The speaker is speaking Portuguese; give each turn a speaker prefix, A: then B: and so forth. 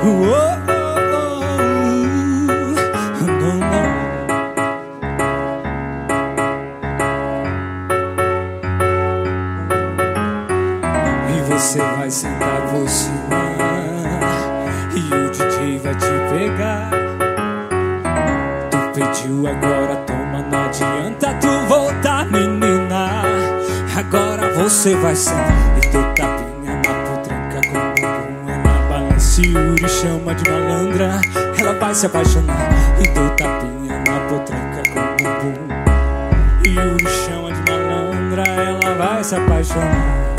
A: Não, não. E você vai sentar, vou ensinar, e o DJ vai te pegar. Tu pediu, agora toma, não adianta tu voltar, menina. Agora você vai sentar e dou tapinha na potranca com o bumbum. Ela balança e Yuri chama de malandra. Ela vai se apaixonar e dou tapinha na potranca com o bumbum. Yuri chama de malandra, ela vai se apaixonar.